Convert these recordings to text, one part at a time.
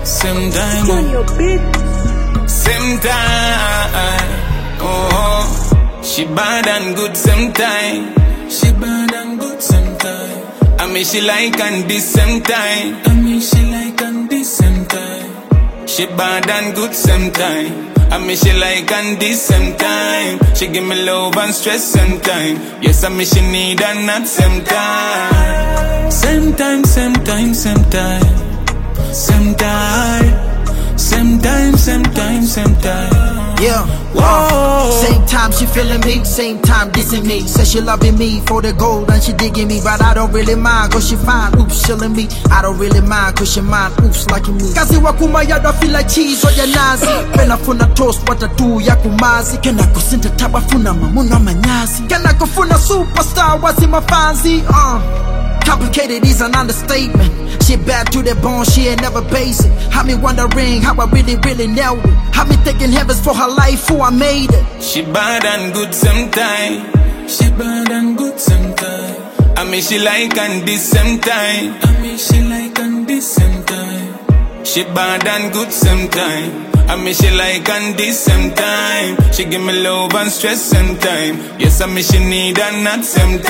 Same time. Same time. Oh, she bad and good same time. She bad and good same time. I mean she like and this same time. I mean she like and this same time. She bad and good same time. I mean she like and this same time. She give me love and stress same time. Yes, I mean she need and not same time. Same time, same time, same time. Same time. Same time, same time, same time. Yeah, same time she feeling me, same time dissing me. Says she loving me for the gold and she digging me. But I don't really mind cause she fine, oops, chilling me. I don't really mind cause she mind, oops, liking me. Kazi wakuma yada feel like cheese or ya nazi. Pena funa toast watatu ya kumazi. Kena kusinta taba funa mamuna manyazi. Kena kufuna superstar wazi mafanzi. Complicated is an understatement. She bad to the bone, she ain't never basic. Had me wondering how I really nailed it. Had me thinking heavens for her life, who I made it. She bad and good same time. She bad and good same time. I mean she like and this same time. I mean she like and this same time. She bad and good same time. I mean she like and this same time. She give me love and stress same time. Yes, I mean she need and not same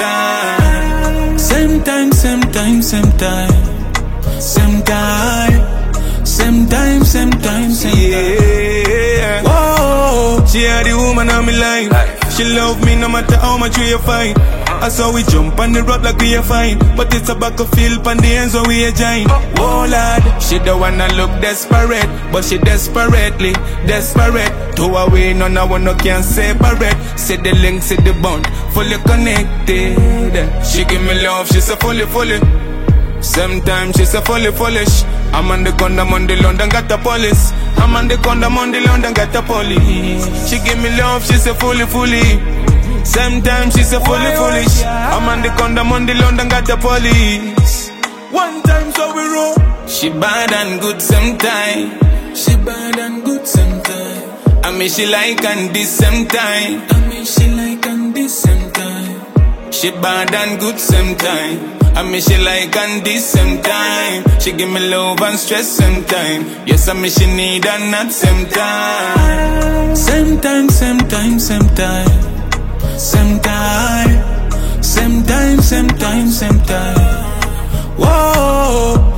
time. Same time, same time, same time. Same time. Same time, same time, same time. Yeah. Whoa, she had the woman of my life. She love me no matter how much we fight. I saw we jump on the road like we are fine. But it's a battlefield on the ends so we are giant. Whoa lad, she don't wanna look desperate, but she desperately desperate. To away, none of one no can separate. See the link, see the bond, fully connected. She give me love, she say fully. Sometimes she say fully. I'm on the condom on the London got the police. I'm on the condom on the London got the police. She give me love, she say fully. Sometimes she say fully foolish. I'm on the condom on the London got the police. One time so we roll. She bad and good same time. She bad and good same time. I mean she like and this same time. I mean she like and this same time. She bad and good same time. I mean she like and this same time. She give me love and stress same time. Yes, I mean she need and not same time. Same time, same time, same time. Same time. Same time, same time, same time. Whoa.